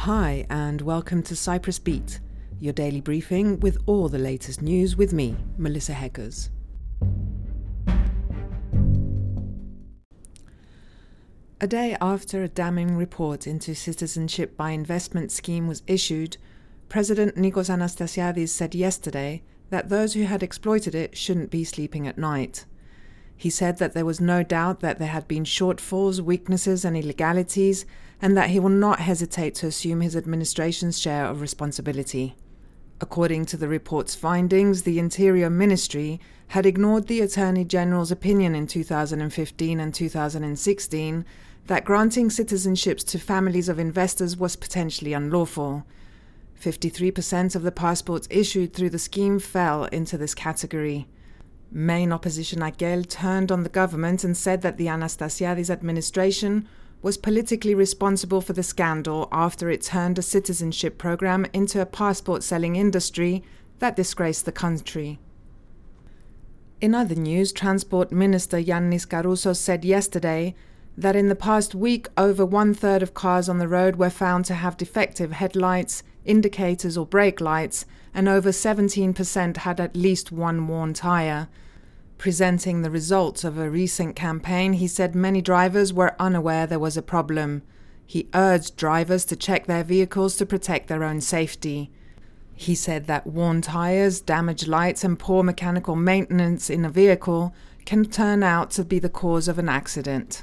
Hi, and welcome to Cyprus Beat, your daily briefing with all the latest news with me, Melissa Heckers. A day after a damning report into citizenship by investment scheme was issued, President Nikos Anastasiadis said yesterday that those who had exploited it shouldn't be sleeping at night. He said that there was no doubt that there had been shortfalls, weaknesses and illegalities, and that he will not hesitate to assume his administration's share of responsibility. According to the report's findings, the Interior Ministry had ignored the Attorney General's opinion in 2015 and 2016 that granting citizenships to families of investors was potentially unlawful. 53% of the passports issued through the scheme fell into this category. Main opposition AKEL turned on the government and said that the Anastasiadis administration was politically responsible for the scandal after it turned a citizenship program into a passport-selling industry that disgraced the country. In other news, Transport Minister Yannis Karousos said yesterday that in the past week, over one-third of cars on the road were found to have defective headlights, indicators or brake lights, and over 17% had at least one worn tyre. Presenting the results of a recent campaign, he said many drivers were unaware there was a problem. He urged drivers to check their vehicles to protect their own safety. He said that worn tyres, damaged lights and poor mechanical maintenance in a vehicle can turn out to be the cause of an accident.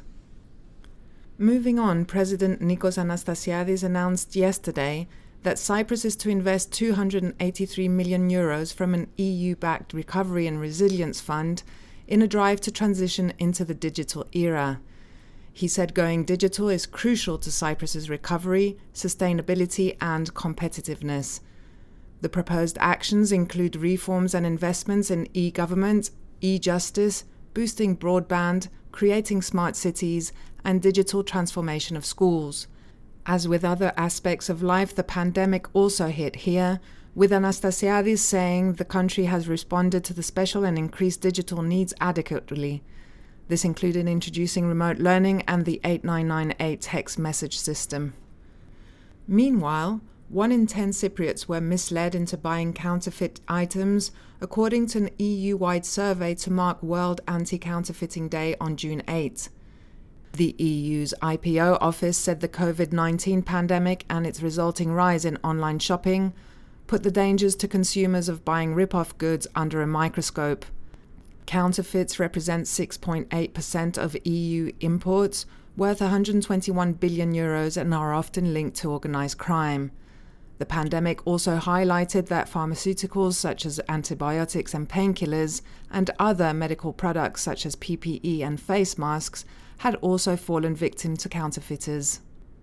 Moving on, President Nikos Anastasiadis announced yesterday that Cyprus is to invest €283 million from an EU-backed Recovery and Resilience Fund in a drive to transition into the digital era. He said going digital is crucial to Cyprus's recovery, sustainability and competitiveness. The proposed actions include reforms and investments in e-government, e-justice, boosting broadband, creating smart cities, and digital transformation of schools. As with other aspects of life, the pandemic also hit here, with Anastasiadis saying the country has responded to the special and increased digital needs adequately. This included introducing remote learning and the 8998 text message system. Meanwhile, 1 in 10 Cypriots were misled into buying counterfeit items, according to an EU-wide survey to mark World Anti-Counterfeiting Day on June 8. The EU's IPO office said the COVID-19 pandemic and its resulting rise in online shopping put the dangers to consumers of buying rip-off goods under a microscope. Counterfeits represent 6.8% of EU imports, worth €121 billion and are often linked to organised crime. The pandemic also highlighted that pharmaceuticals such as antibiotics and painkillers and other medical products such as PPE and face masks had also fallen victim to counterfeiters.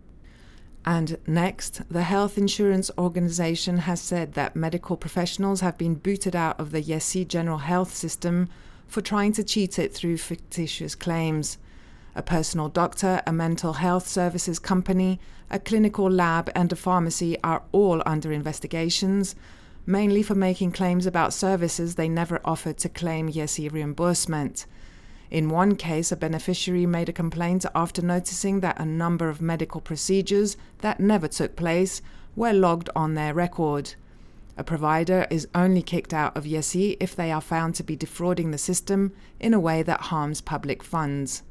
And next, the Health Insurance Organization has said that medical professionals have been booted out of the YESI general health system for trying to cheat it through fictitious claims. A personal doctor, a mental health services company, a clinical lab and a pharmacy are all under investigations, mainly for making claims about services they never offered to claim YESI reimbursement. In one case, a beneficiary made a complaint after noticing that a number of medical procedures that never took place were logged on their record. A provider is only kicked out of YESI if they are found to be defrauding the system in a way that harms public funds.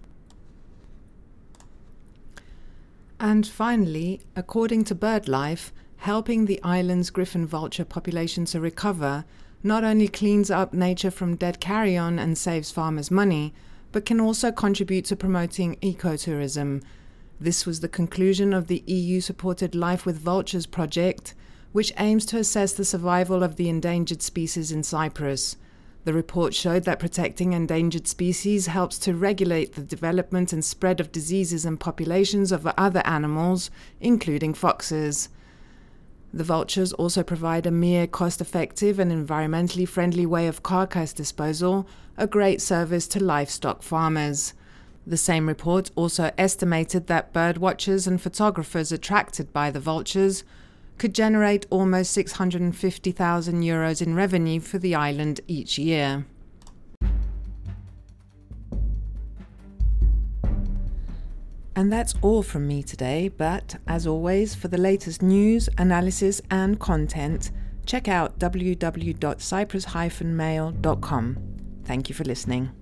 And finally, according to BirdLife, helping the island's griffon vulture population to recover not only cleans up nature from dead carrion and saves farmers money, but can also contribute to promoting ecotourism. This was the conclusion of the EU-supported Life with Vultures project, which aims to assess the survival of the endangered species in Cyprus. The report showed that protecting endangered species helps to regulate the development and spread of diseases and populations of other animals, including foxes. The vultures also provide a mere cost-effective and environmentally friendly way of carcass disposal, a great service to livestock farmers. The same report also estimated that birdwatchers and photographers attracted by the vultures could generate almost €650,000 in revenue for the island each year. And that's all from me today, but as always, for the latest news, analysis and content, check out www.cyprus-mail.com. Thank you for listening.